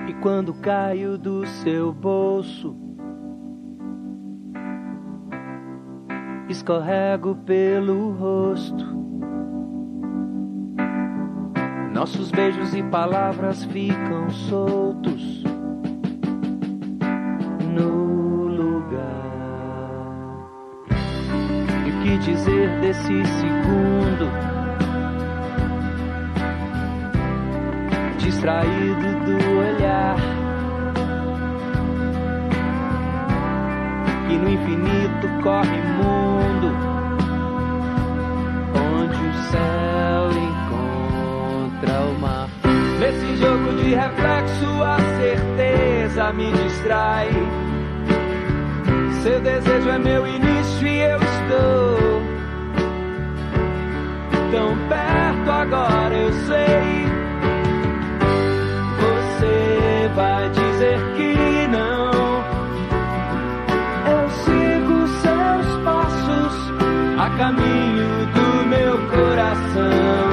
E quando caio do seu bolso, escorrego pelo rosto. Nossos beijos e palavras ficam soltos no lugar. E o que dizer desse segundo distraído do olhar, que no infinito corre mundo, onde o céu encontra o mar. Nesse jogo de reflexo a certeza me distrai. Seu desejo é meu início e eu estou tão perto agora, eu sei. Você vai dizer que não. Eu sigo seus passos a caminho do meu coração.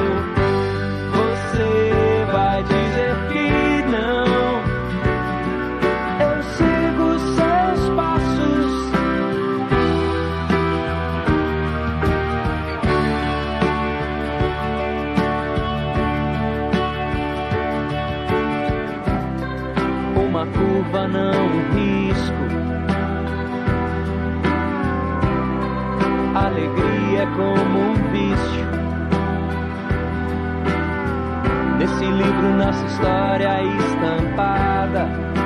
Você vai dizer que não. Eu sigo seus passos. Uma curva, não um risco. Alegria é como um vício. Nesse livro, nossa história estampada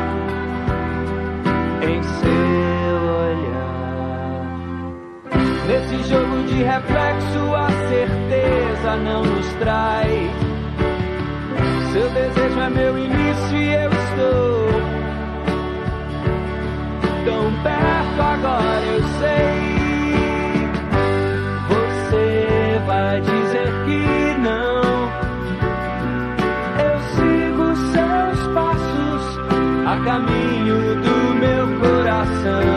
em seu olhar. Nesse jogo de reflexo, a certeza não nos trai. Seu desejo é meu início e eu estou tão perto agora, eu sei. Você vai dizer que não. Eu sigo seus passos a caminho do meu coração.